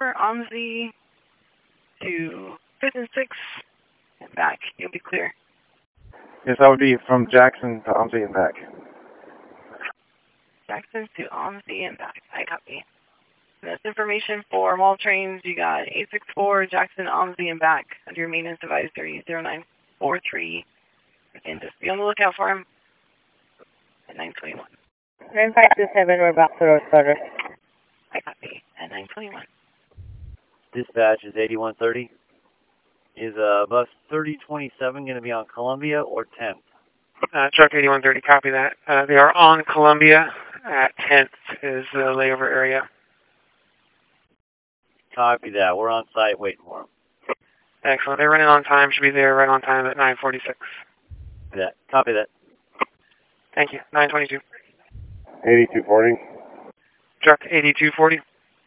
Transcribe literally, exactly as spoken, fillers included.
four, OMSI to fifth and six, and back. You'll be clear. Yes, that would be from Jackson to OMSI and back. Jackson to OMSI and back. I copy. And that's information for mall trains. You got eight six four, Jackson, OMSI and back under your maintenance advisory, zero nine four three. And just be on the lookout for him at nine twenty-one. nine five two seven, we're back to Rose Quarter. I copy. At nine twenty-one. Dispatch is eighty-one thirty. Is uh, bus thirty twenty-seven going to be on Columbia or tenth? Uh, truck eighty-one thirty, copy that. Uh, they are on Columbia at tenth is the layover area. Copy that. We're on site waiting for them. Excellent. They're running on time. Should be there right on time at nine forty-six. That. Copy that. Thank you. nine twenty-two. eighty-two forty. Truck eighty-two forty.